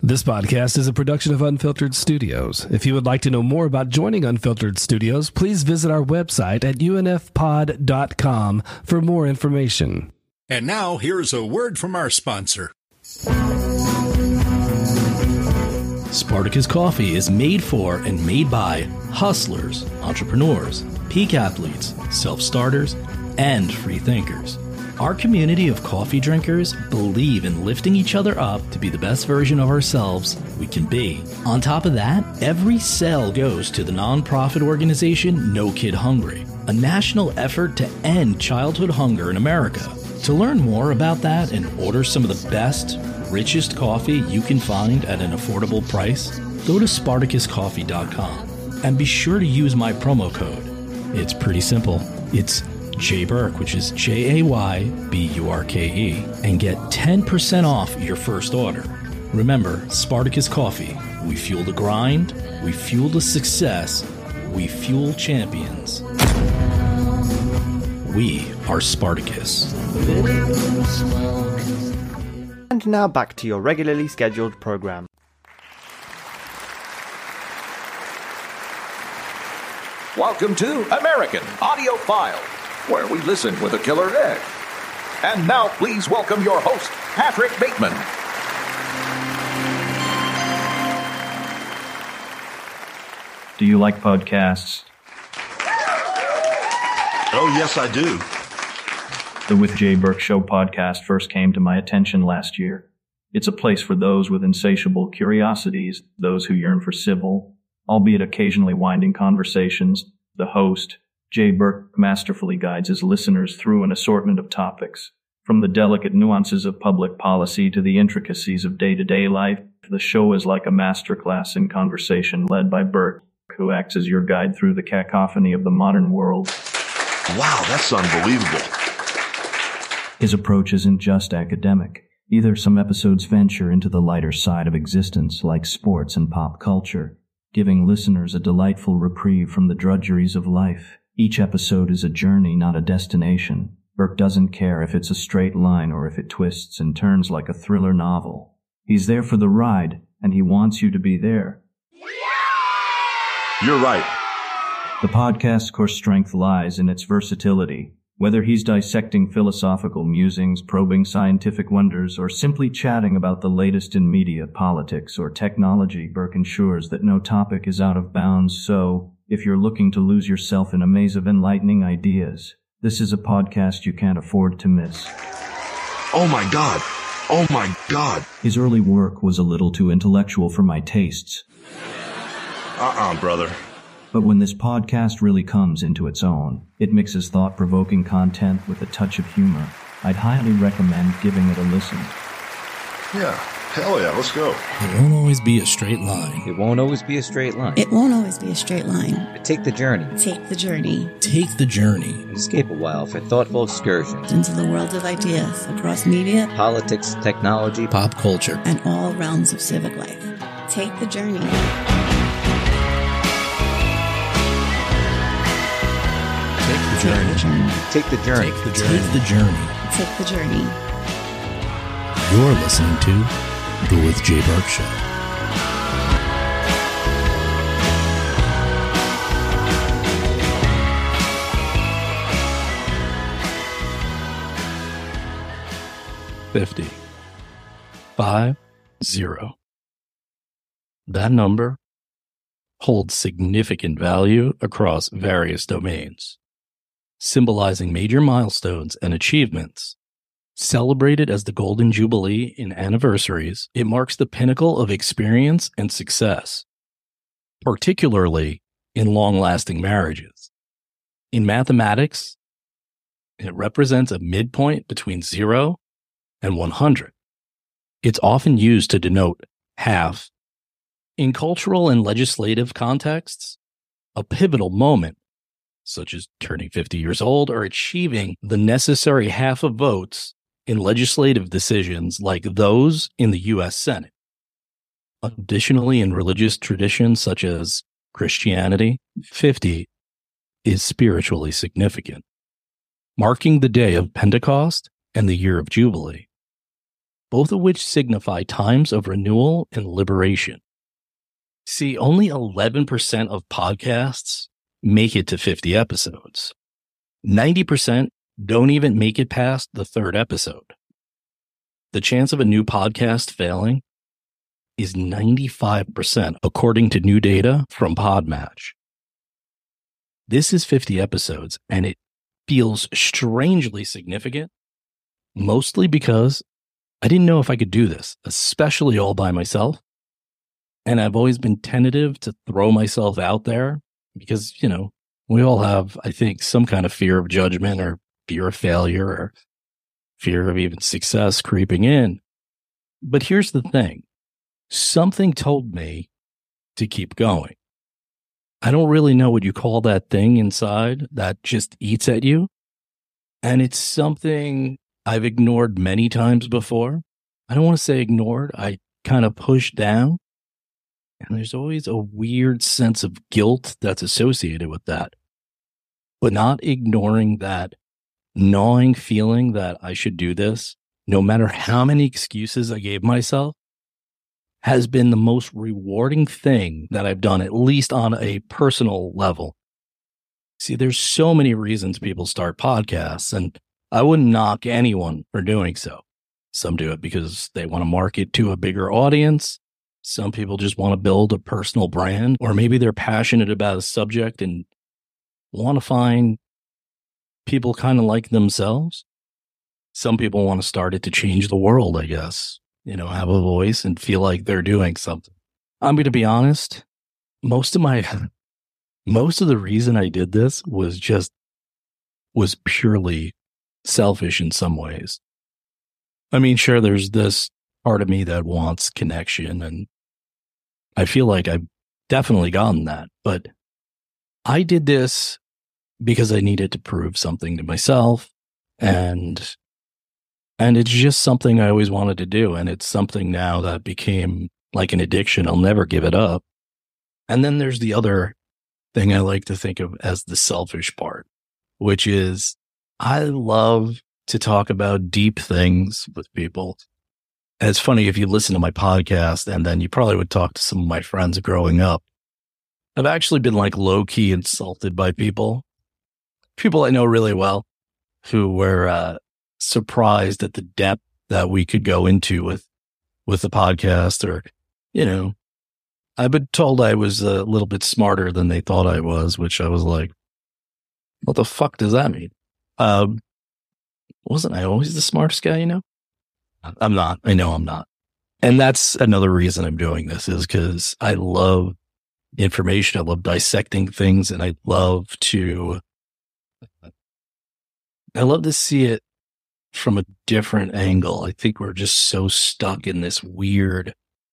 This podcast is a production of Unfiltered Studios. If you would like to know more about joining Unfiltered Studios, please visit our website at unfpod.com for more information. And now, here's a word from our sponsor. Spartacus Coffee is made for and made by hustlers, entrepreneurs, peak athletes, self-starters, and free thinkers. Our community of coffee drinkers believe in lifting each other up to be the best version of ourselves we can be. On top of that, every sale goes to the nonprofit organization No Kid Hungry, a national effort to end childhood hunger in America. To learn more about that and order some of the best, richest coffee you can find at an affordable price, go to SpartacusCoffee.com and be sure to use my promo code. It's pretty simple. It's Jay Burke, which is JAYBURKE, and get 10% off your first order. Remember, Spartacus Coffee. We fuel the grind, we fuel the success, we fuel champions. We are Spartacus. And now back to your regularly scheduled program. Welcome to American Audiophile, where we listen with a killer edge. And now please welcome your host, Patrick Bateman. Do you like podcasts? Oh, yes, I do. The With Jay Burke Show podcast first came to my attention last year. It's a place for those with insatiable curiosities, those who yearn for civil, albeit occasionally winding conversations. The host, Jay Burke, masterfully guides his listeners through an assortment of topics. From the delicate nuances of public policy to the intricacies of day-to-day life, the show is like a masterclass in conversation led by Burke, who acts as your guide through the cacophony of the modern world. Wow, that's unbelievable. His approach isn't just academic. Either some episodes venture into the lighter side of existence, like sports and pop culture, giving listeners a delightful reprieve from the drudgeries of life. Each episode is a journey, not a destination. Burke doesn't care if it's a straight line or if it twists and turns like a thriller novel. He's there for the ride, and he wants you to be there. You're right. The podcast's core strength lies in its versatility. Whether he's dissecting philosophical musings, probing scientific wonders, or simply chatting about the latest in media, politics, or technology, Burke ensures that no topic is out of bounds. So, if you're looking to lose yourself in a maze of enlightening ideas, this is a podcast you can't afford to miss. Oh my God. Oh my God. His early work was a little too intellectual for my tastes. Brother. But when this podcast really comes into its own, it mixes thought-provoking content with a touch of humor. I'd highly recommend giving it a listen. Yeah, hell yeah, let's go. It won't always be a straight line. It won't always be a straight line. It won't always be a straight line. But take the journey. Take the journey. Take the journey. And escape a while for thoughtful excursions Into the world of ideas across media, politics, technology, Pop culture. and all realms of civic life. Take the journey. Take the journey. Take the journey. Take the journey. Take the journey. Take the journey. You're listening to The With Jay Burke Show. $50. That number holds significant value across various domains, symbolizing major milestones and achievements. Celebrated as the Golden Jubilee in anniversaries, it marks the pinnacle of experience and success, particularly in long-lasting marriages. In mathematics, it represents a midpoint between 0 and 100. It's often used to denote half. In cultural and legislative contexts, a pivotal moment, such as turning 50 years old or achieving the necessary half of votes in legislative decisions like those in the U.S. Senate. Additionally, in religious traditions such as Christianity, 50 is spiritually significant, marking the day of Pentecost and the year of Jubilee. both of which signify times of renewal and liberation. See, only 11% of podcasts make it to 50 episodes. 90% don't even make it past the 3rd episode. The chance of a new podcast failing is 95%, according to new data from Podmatch. This is 50 episodes, and it feels strangely significant, mostly because I didn't know if I could do this, especially all by myself. And I've always been tentative to throw myself out there because, we all have, I think, some kind of fear of judgment or fear of failure or fear of even success creeping in. But here's the thing. Something told me to keep going. I don't really know what you call that thing inside that just eats at you. And it's something I've ignored many times before. I don't want to say ignored. I kind of pushed down. And there's always a weird sense of guilt that's associated with that. But not ignoring that gnawing feeling that I should do this, no matter how many excuses I gave myself, has been the most rewarding thing that I've done, at least on a personal level. See, there's so many reasons people start podcasts, and I wouldn't knock anyone for doing so. Some do it because they want to market to a bigger audience. Some people just want to build a personal brand, or maybe they're passionate about a subject and want to find people kind of like themselves. Some people want to start it to change the world, I guess. Have a voice and feel like they're doing something. I'm going to be honest. Most of the reason I did this was purely selfish in some ways. I mean, sure, there's this part of me that wants connection, and I feel like I've definitely gotten that. But I did this because I needed to prove something to myself, and it's just something I always wanted to do. And it's something now that became like an addiction. I'll never give it up. And then there's the other thing I like to think of as the selfish part, which is I love to talk about deep things with people. And it's funny, if you listen to my podcast and then you probably would talk to some of my friends growing up, I've actually been like low-key insulted by people I know really well, who were surprised at the depth that we could go into with the podcast. Or, I've been told I was a little bit smarter than they thought I was, which I was like, what the fuck does that mean? Wasn't I always the smartest guy, I'm not. I know I'm not. And that's another reason I'm doing this, is because I love information. I love dissecting things, and I love to see it from a different angle. I think we're just so stuck in this weird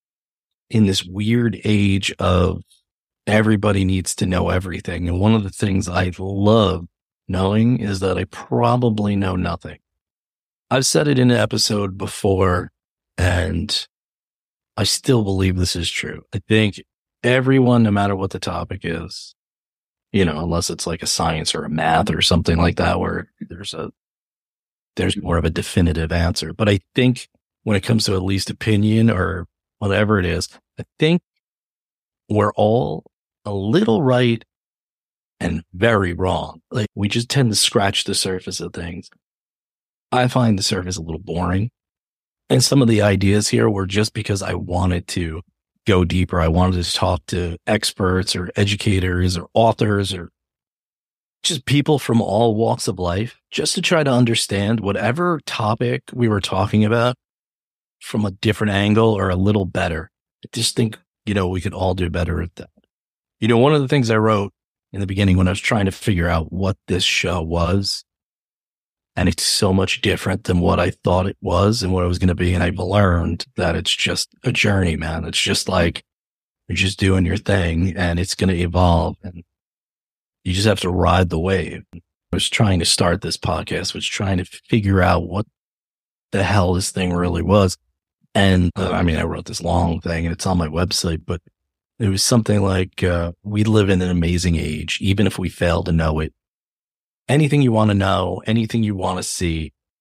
age of everybody needs to know everything. And one of the things I love knowing is that I probably know nothing. I've said it in an episode before, and I still believe this is true. I think everyone, no matter what the topic is, unless it's like a science or a math or something like that, where there's more of a definitive answer. But I think when it comes to at least opinion or whatever it is, I think we're all a little right and very wrong. Like, we just tend to scratch the surface of things. I find the surface a little boring. And some of the ideas here were just because I wanted to go deeper. I wanted to talk to experts or educators or authors or just people from all walks of life, just to try to understand whatever topic we were talking about from a different angle or a little better. I just think, we could all do better at that. One of the things I wrote in the beginning when I was trying to figure out what this show was, and it's so much different than what I thought it was and what it was going to be. And I've learned that it's just a journey, man. It's just like you're just doing your thing, and it's going to evolve, and you just have to ride the wave. I was trying to start this podcast, was trying to figure out what the hell this thing really was. And I wrote this long thing, and it's on my website, but it was something like, we live in an amazing age, even if we fail to know it. Anything you want to know, anything you want to see,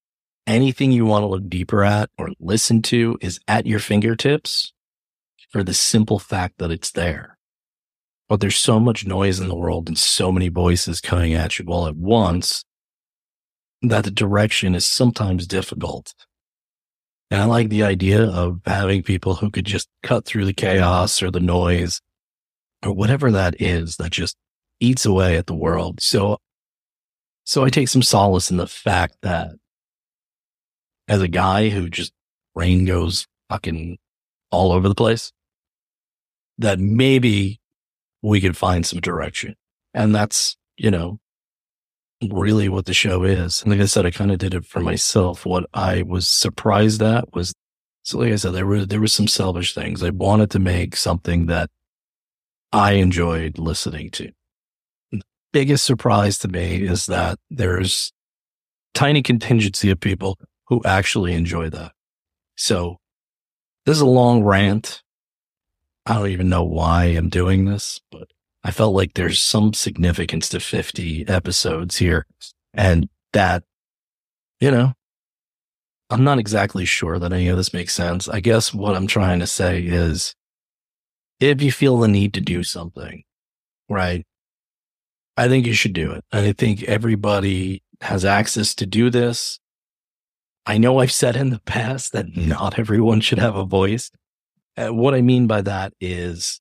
anything you want to look deeper at or listen to is at your fingertips for the simple fact that it's there. But there's so much noise in the world and so many voices coming at you all at once that the direction is sometimes difficult. And I like the idea of having people who could just cut through the chaos or the noise or whatever that is that just eats away at the world. So I take some solace in the fact that as a guy who just brain goes fucking all over the place, that maybe we could find some direction. And that's, really what the show is. And like I said, I kind of did it for myself. What I was surprised at was, so like I said, there were some selfish things. I wanted to make something that I enjoyed listening to. The biggest surprise to me is that there's tiny contingency of people who actually enjoy that. So this is a long rant. I don't even know why I'm doing this, but I felt like there's some significance to 50 episodes here. And that, I'm not exactly sure that any of this makes sense. I guess what I'm trying to say is if you feel the need to do something, right, I think you should do it. And I think everybody has access to do this. I know I've said in the past that not everyone should have a voice. What I mean by that is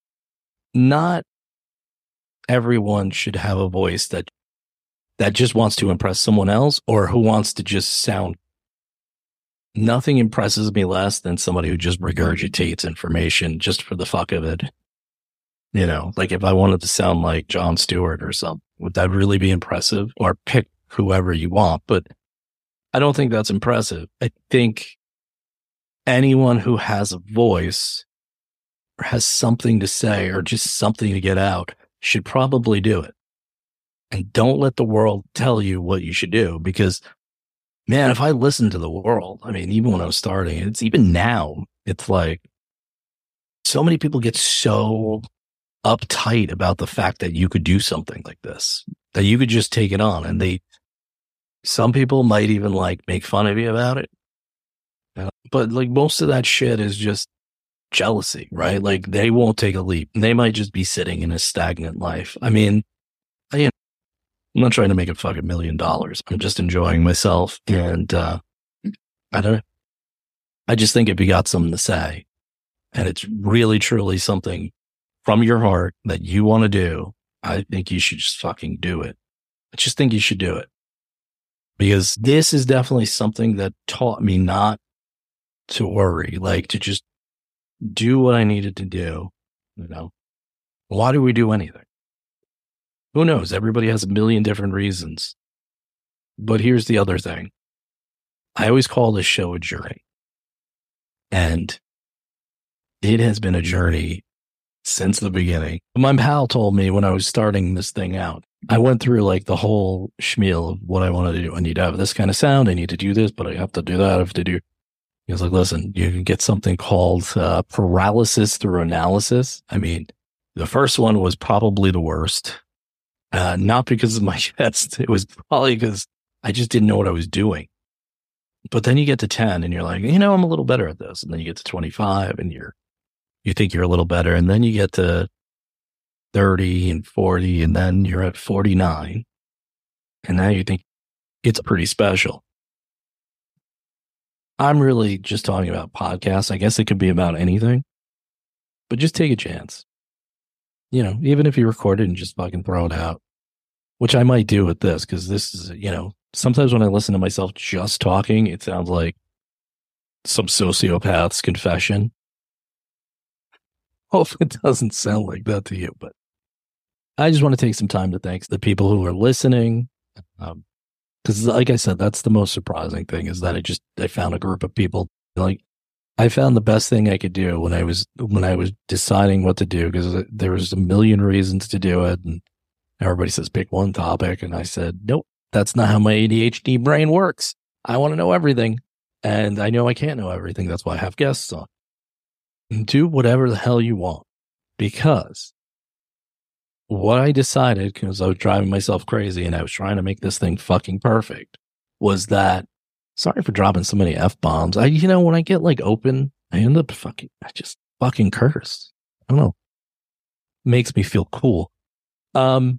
not everyone should have a voice that just wants to impress someone else or who wants to just sound. Nothing impresses me less than somebody who just regurgitates information just for the fuck of it. Like if I wanted to sound like Jon Stewart or something, would that really be impressive? Or pick whoever you want. But I don't think that's impressive. I think anyone who has a voice or has something to say or just something to get out should probably do it. And don't let the world tell you what you should do, because man, if I listen to the world, I mean, even when I was starting, it's even now, it's like so many people get so uptight about the fact that you could do something like this, that you could just take it on. And some people might even like make fun of you about it. But like most of that shit is just jealousy, right? Like they won't take a leap. They might just be sitting in a stagnant life. I mean, I'm not trying to make a fucking $1 million. I'm just enjoying myself. And I don't know. I just think if you got something to say and it's really, truly something from your heart that you want to do, I think you should just fucking do it. I just think you should do it. Because this is definitely something that taught me not to worry, like to just do what I needed to do. Why do we do anything? Who knows? Everybody has a million different reasons. But here's the other thing. I always call this show a journey. And it has been a journey since the beginning. My pal told me when I was starting this thing out, I went through like the whole schmeal of what I wanted to do. I need to have this kind of sound. I need to do this, but I have to do that. I have to do. He was like, listen, you can get something called paralysis through analysis. I mean, the first one was probably the worst. Not because of my chest. It was probably because I just didn't know what I was doing. But then you get to 10 and you're like, I'm a little better at this. And then you get to 25 and you think you're a little better. And then you get to 30 and 40 and then you're at 49. And now you think it's pretty special. I'm really just talking about podcasts. I guess it could be about anything, but just take a chance. Even if you record it and just fucking throw it out, which I might do with this, because this is, sometimes when I listen to myself just talking, it sounds like some sociopath's confession. Hope it doesn't sound like that to you, but I just want to take some time to thank the people who are listening. Because like I said, that's the most surprising thing is that I found a group of people. Like I found the best thing I could do when I was deciding what to do, because there was a million reasons to do it. And everybody says, pick one topic. And I said, nope, that's not how my ADHD brain works. I want to know everything. And I know I can't know everything. That's why I have guests on. Do whatever the hell you want, because what I decided, because I was driving myself crazy and I was trying to make this thing fucking perfect, was that Sorry for dropping so many F-bombs. When I get like open, I end up I just fucking curse. I don't know. Makes me feel cool. God,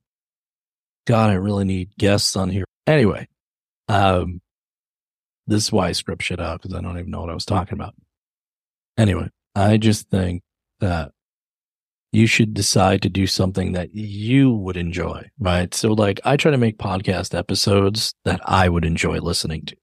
I really need guests on here. Anyway, this is why I script shit out, because I don't even know what I was talking about. Anyway, I just think that you should decide to do something that you would enjoy, right? So like, I try to make podcast episodes that I would enjoy listening to.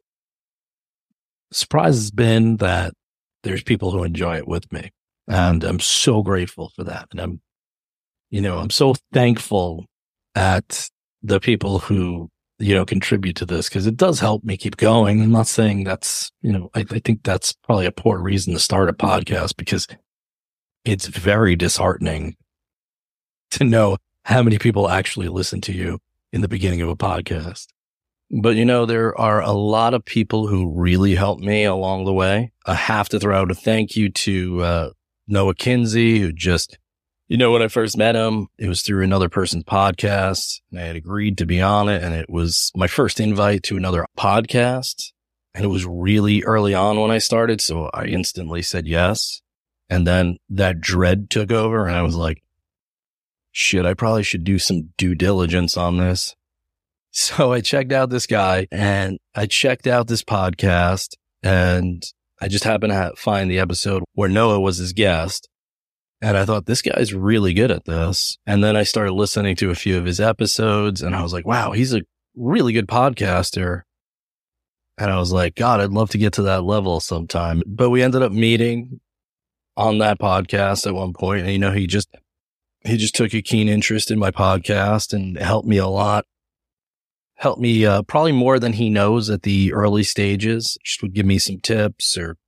The surprise has been that there's people who enjoy it with me, and I'm so grateful for that. And I'm so thankful at the people who, contribute to this, because it does help me keep going. I'm not saying that's, I think that's probably a poor reason to start a podcast, because it's very disheartening to know how many people actually listen to you in the beginning of a podcast. But, there are a lot of people who really helped me along the way. I have to throw out a thank you to Noah Kinsey, who just, when I first met him, it was through another person's podcast, and I had agreed to be on it. And it was my first invite to another podcast. And it was really early on when I started, so I instantly said yes. And then that dread took over, and I was like, shit, I probably should do some due diligence on this. So I checked out this guy, and I checked out this podcast, and I just happened to find the episode where Noah was his guest. And I thought, this guy's really good at this. And then I started listening to a few of his episodes, and I was like, wow, he's a really good podcaster. And I was like, God, I'd love to get to that level sometime. But we ended up meeting on that podcast at one point. And, he just took a keen interest in my podcast and helped me a lot. Helped me probably more than he knows at the early stages. Just would give me some tips or,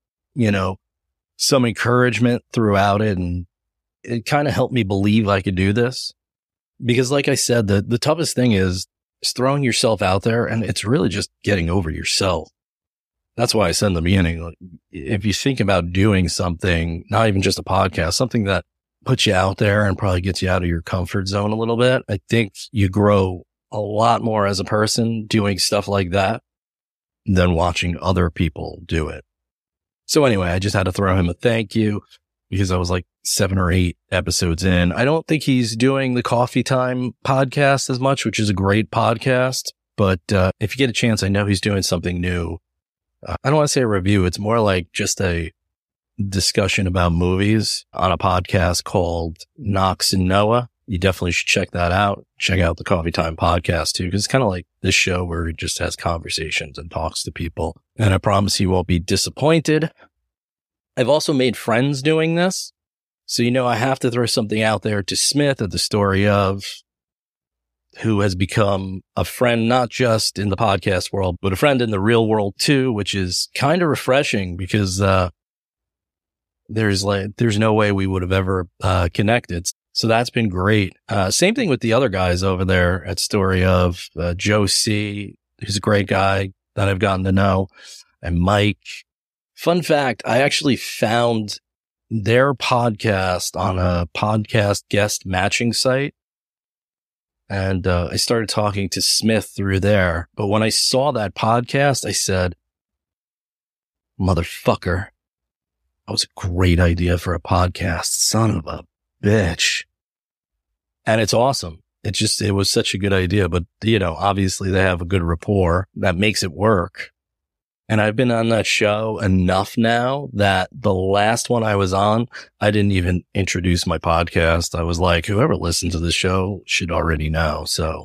some encouragement throughout it. And it kind of helped me believe I could do this. Because like I said, the toughest thing is throwing yourself out there, and it's really just getting over yourself. That's why I said in the beginning, like, if you think about doing something, not even just a podcast, something that puts you out there and probably gets you out of your comfort zone a little bit, I think you grow a lot more as a person doing stuff like that than watching other people do it. So anyway, I just had to throw him a thank you, because I was like 7 or 8 episodes in. I don't think he's doing the Coffee Time podcast as much, which is a great podcast. But if you get a chance, I know he's doing something new. I don't want to say a review. It's more like just a discussion about movies on a podcast called Knox and Noah. You definitely should check that out. Check out the Coffee Time podcast too, because it's kind of like this show where he just has conversations and talks to people. And I promise you won't be disappointed. I've also made friends doing this. So, I have to throw something out there to Smith at the Story Of, who has become a friend, not just in the podcast world, but a friend in the real world too, which is kind of refreshing, because there's no way we would have ever connected. So that's been great. Same thing with the other guys over there at Story Of, Joe C., who's a great guy that I've gotten to know, and Mike. Fun fact, I actually found their podcast on a podcast guest matching site. And I started talking to Smith through there. But when I saw that podcast, I said, motherfucker, that was a great idea for a podcast. Son of a bitch. And it's awesome. It was such a good idea. But, obviously they have a good rapport that makes it work. And I've been on that show enough now that the last one I was on, I didn't even introduce my podcast. I was like, whoever listens to this show should already know. So,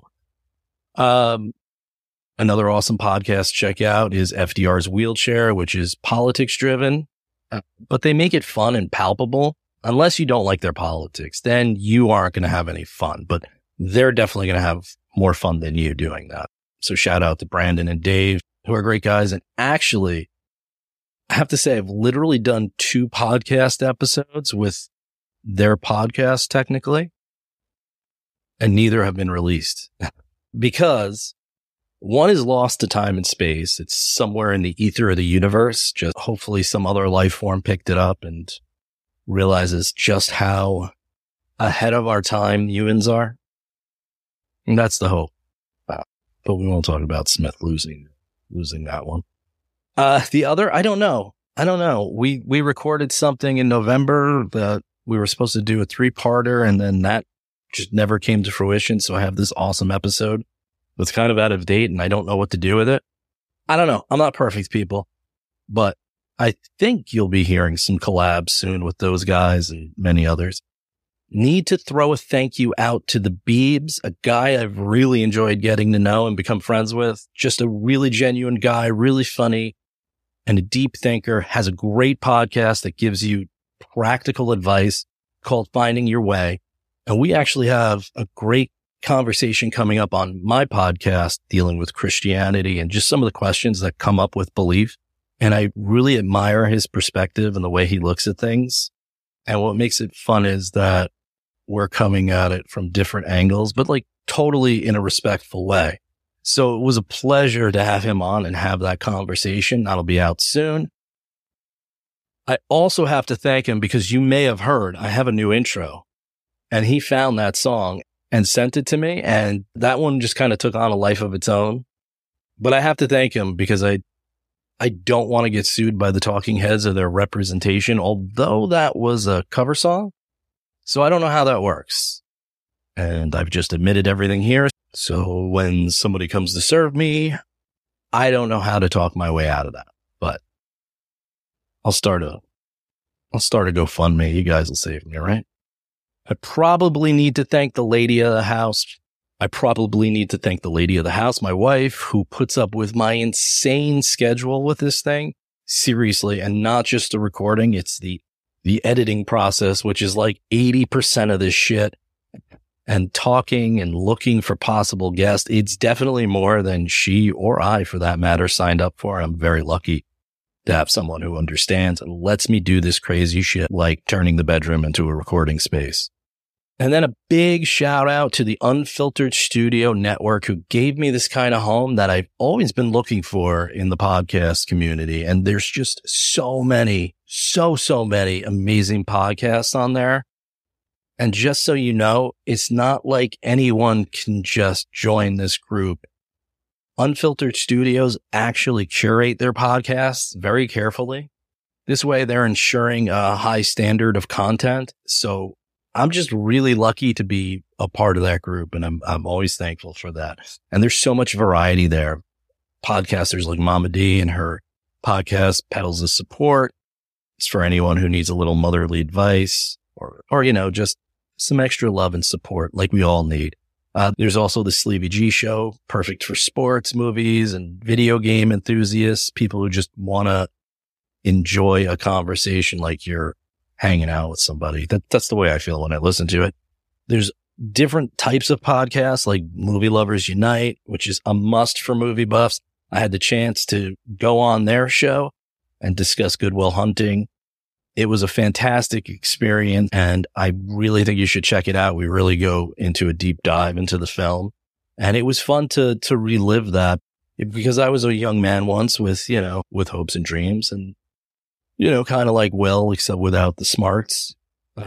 another awesome podcast to check out is FDR's Wheelchair, which is politics driven, but they make it fun and palpable. Unless you don't like their politics, then you aren't going to have any fun, but they're definitely going to have more fun than you doing that. So shout out to Brandon and Dave, who are great guys. And actually, I have to say, I've literally done 2 podcast episodes with their podcast technically, and neither have been released because one is lost to time and space. It's somewhere in the ether of the universe. Just hopefully some other life form picked it up and realizes just how ahead of our time humans are. And that's the hope. But we won't talk about Smith losing that one. The other, I don't know. We recorded something in November that we were supposed to do a 3-parter, and then that just never came to fruition. So I have this awesome episode that's kind of out of date, and I don't know what to do with it. I don't know. I'm not perfect, people, but I think you'll be hearing some collabs soon with those guys and many others. Need to throw a thank you out to the Beebs, a guy I've really enjoyed getting to know and become friends with. Just a really genuine guy, really funny, and a deep thinker, has a great podcast that gives you practical advice called Finding Your Way. And we actually have a great conversation coming up on my podcast dealing with Christianity and just some of the questions that come up with belief. And I really admire his perspective and the way he looks at things. And what makes it fun is that we're coming at it from different angles, but like totally in a respectful way. So it was a pleasure to have him on and have that conversation. That'll be out soon. I also have to thank him because you may have heard I have a new intro, and he found that song and sent it to me. And that one just kind of took on a life of its own. But I have to thank him because I don't want to get sued by the Talking Heads or their representation, although that was a cover song. So I don't know how that works. And I've just admitted everything here. So when somebody comes to serve me, I don't know how to talk my way out of that, but I'll start a GoFundMe. You guys will save me, right? I probably need to thank the lady of the house. My wife, who puts up with my insane schedule with this thing. Seriously. And not just the recording. It's the editing process, which is like 80% of this shit. And talking and looking for possible guests. It's definitely more than she or I, for that matter, signed up for. I'm very lucky to have someone who understands and lets me do this crazy shit like turning the bedroom into a recording space. And then a big shout out to the Unfiltered Studio Network, who gave me this kind of home that I've always been looking for in the podcast community. And there's just so many amazing podcasts on there. And just so you know, it's not like anyone can just join this group. Unfiltered Studios actually curate their podcasts very carefully. This way, they're ensuring a high standard of content. So I'm just really lucky to be a part of that group, and I'm always thankful for that. And there's so much variety there. Podcasters like Mama D and her podcast, Pedals of Support. It's for anyone who needs a little motherly advice or just some extra love and support like we all need. There's also the Sleevy G Show, perfect for sports, movies, and video game enthusiasts, people who just want to enjoy a conversation like you're hanging out with somebody. That's the way I feel when I listen to it. There's different types of podcasts like Movie Lovers Unite, which is a must for movie buffs. I had the chance to go on their show and discuss Good Will Hunting. It was a fantastic experience, and I really think you should check it out. We really go into a deep dive into the film, and it was fun to relive that because I was a young man once with hopes and dreams and, kind of like Will, except without the smarts. But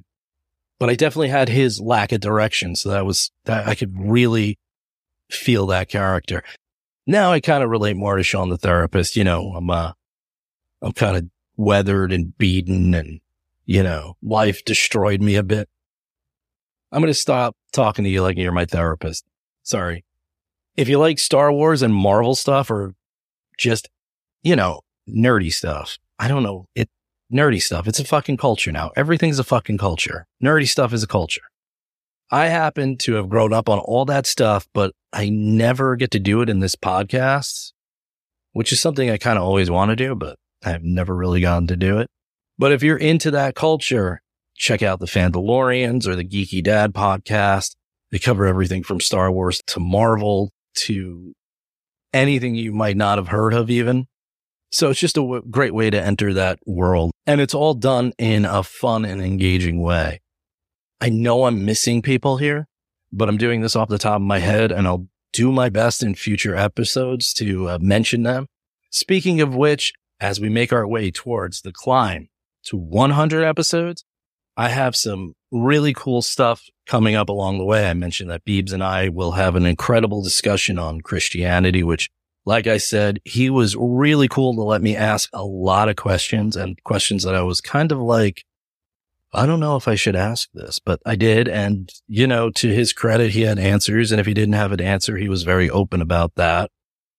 I definitely had his lack of direction. So that I could really feel that character. Now I kind of relate more to Sean the therapist. I'm kind of weathered and beaten and, life destroyed me a bit. I'm going to stop talking to you like you're my therapist. Sorry. If you like Star Wars and Marvel stuff or just, nerdy stuff, I don't know. Nerdy stuff. It's a fucking culture now. Everything's a fucking culture. Nerdy stuff is a culture. I happen to have grown up on all that stuff, but I never get to do it in this podcast, which is something I kind of always want to do, but I've never really gotten to do it. But if you're into that culture, check out the Fandalorians or the Geeky Dad podcast. They cover everything from Star Wars to Marvel to anything you might not have heard of even. So it's just a great way to enter that world. And it's all done in a fun and engaging way. I know I'm missing people here, but I'm doing this off the top of my head, and I'll do my best in future episodes to mention them. Speaking of which, as we make our way towards the climb to 100 episodes, I have some really cool stuff coming up along the way. I mentioned that Beebs and I will have an incredible discussion on Christianity, which Like I said, he was really cool to let me ask a lot of questions, and questions that I was kind of like, I don't know if I should ask this, but I did. And, to his credit, he had answers. And if he didn't have an answer, he was very open about that.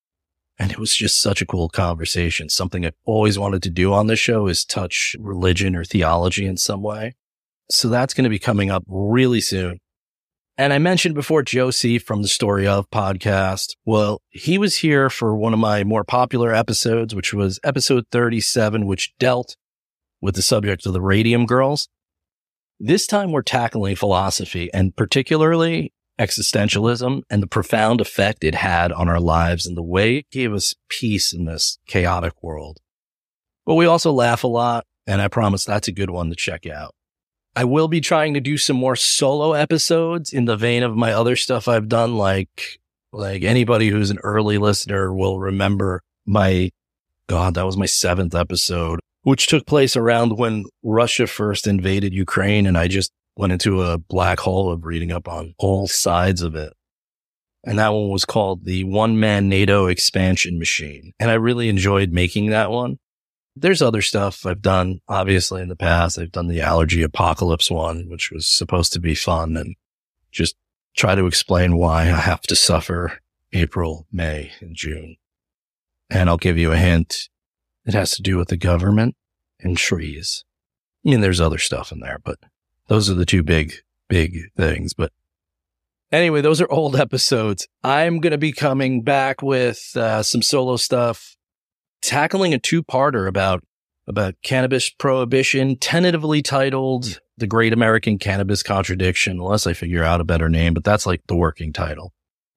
And it was just such a cool conversation. Something I've always wanted to do on this show is touch religion or theology in some way. So that's going to be coming up really soon. And I mentioned before Josie from the Story Of podcast. Well, he was here for one of my more popular episodes, which was episode 37, which dealt with the subject of the Radium Girls. This time we're tackling philosophy, and particularly existentialism and the profound effect it had on our lives and the way it gave us peace in this chaotic world. But we also laugh a lot, and I promise that's a good one to check out. I will be trying to do some more solo episodes in the vein of my other stuff I've done, like anybody who's an early listener will remember that was my 7th episode, which took place around when Russia first invaded Ukraine, and I just went into a black hole of reading up on all sides of it. And that one was called the One-Man NATO Expansion Machine, and I really enjoyed making that one. There's other stuff I've done, obviously, in the past. I've done the allergy apocalypse one, which was supposed to be fun and just try to explain why I have to suffer April, May, and June. And I'll give you a hint. It has to do with the government and trees. I mean, there's other stuff in there, but those are the two big things. But anyway, those are old episodes. I'm going to be coming back with some solo stuff, tackling a 2-parter about cannabis prohibition, tentatively titled The Great American Cannabis Contradiction, unless I figure out a better name, but that's like the working title.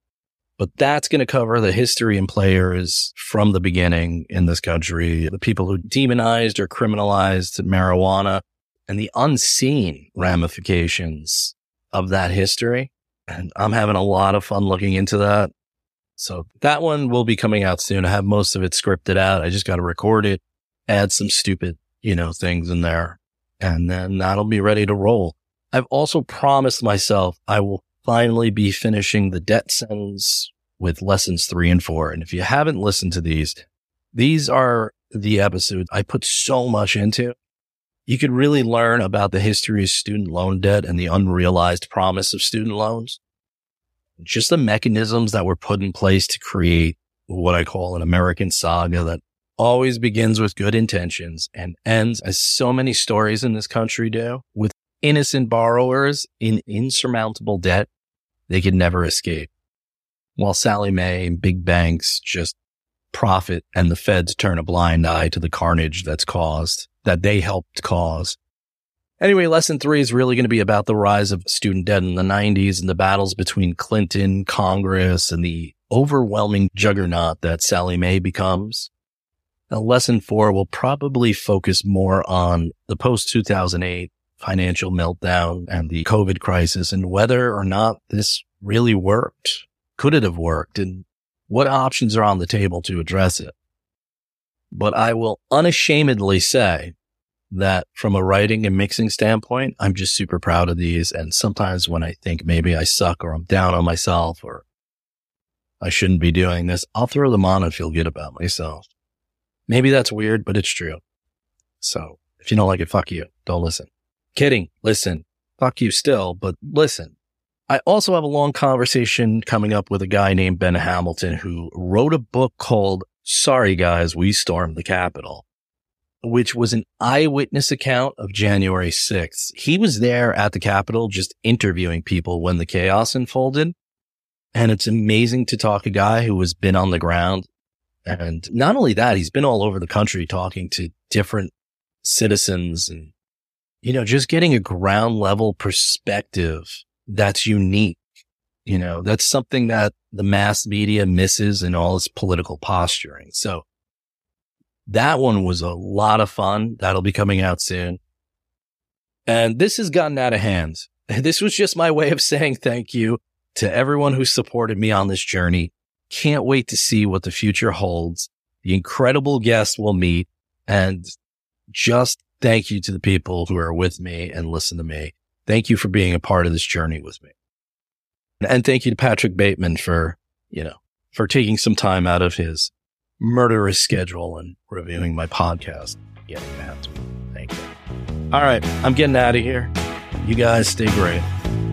But that's going to cover the history and players from the beginning in this country, the people who demonized or criminalized marijuana, and the unseen ramifications of that history. And I'm having a lot of fun looking into that. So that one will be coming out soon. I have most of it scripted out. I just got to record it, add some stupid, things in there, and then that'll be ready to roll. I've also promised myself I will finally be finishing the debt sentence with lessons 3 and 4. And if you haven't listened to these are the episodes I put so much into. You could really learn about the history of student loan debt and the unrealized promise of student loans. Just the mechanisms that were put in place to create what I call an American saga that always begins with good intentions and ends, as so many stories in this country do, with innocent borrowers in insurmountable debt they could never escape. While Sallie Mae and big banks just profit and the feds turn a blind eye to the carnage that they helped cause. Anyway, lesson 3 is really going to be about the rise of student debt in the 90s and the battles between Clinton, Congress, and the overwhelming juggernaut that Sallie Mae becomes. Now, lesson 4 will probably focus more on the post-2008 financial meltdown and the COVID crisis and whether or not this really worked. Could it have worked? And what options are on the table to address it? But I will unashamedly say that from a writing and mixing standpoint, I'm just super proud of these. And sometimes when I think maybe I suck or I'm down on myself or I shouldn't be doing this, I'll throw them on and feel good about myself. Maybe that's weird, but it's true. So if you don't like it, fuck you. Don't listen. Kidding. Listen. Fuck you still, but listen. I also have a long conversation coming up with a guy named Ben Hamilton who wrote a book called Sorry Guys, We Stormed the Capitol, which was an eyewitness account of January 6th. He was there at the Capitol just interviewing people when the chaos unfolded. And it's amazing to talk to a guy who has been on the ground. And not only that, he's been all over the country talking to different citizens and, just getting a ground level perspective that's unique. That's something that the mass media misses in all its political posturing. So that one was a lot of fun. That'll be coming out soon. And this has gotten out of hand. This was just my way of saying thank you to everyone who supported me on this journey. Can't wait to see what the future holds, the incredible guests we'll meet, and just thank you to the people who are with me and listen to me. Thank you for being a part of this journey with me. And thank you to Patrick Bateman for, for taking some time out of his murderous schedule and reviewing my podcast. Getting that. Thank you. All right, I'm getting out of here. You guys stay great.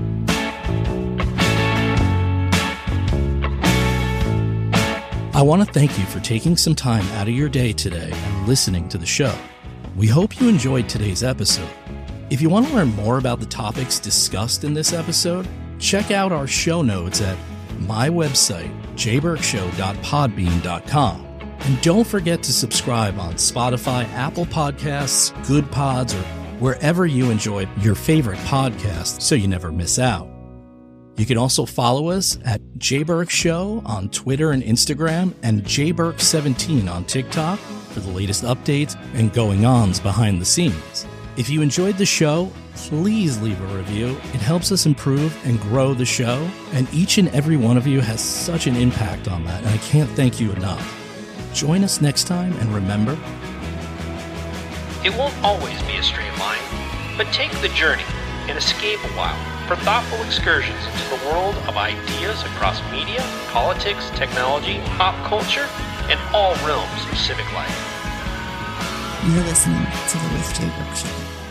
I want to thank you for taking some time out of your day today and listening to the show. We hope you enjoyed today's episode. If you want to learn more about the topics discussed in this episode, check out our show notes at my website, jburkshow.podbean.com. And don't forget to subscribe on Spotify, Apple Podcasts, Good Pods, or wherever you enjoy your favorite podcasts so you never miss out. You can also follow us at JBurk Show on Twitter and Instagram and JBurk17 on TikTok for the latest updates and going-ons behind the scenes. If you enjoyed the show, please leave a review. It helps us improve and grow the show, and each and every one of you has such an impact on that, and I can't thank you enough. Join us next time, and remember, it won't always be a straight line, but take the journey and escape a while for thoughtful excursions into the world of ideas across media, politics, technology, pop culture, and all realms of civic life. You're listening to the With Jay Burke Show.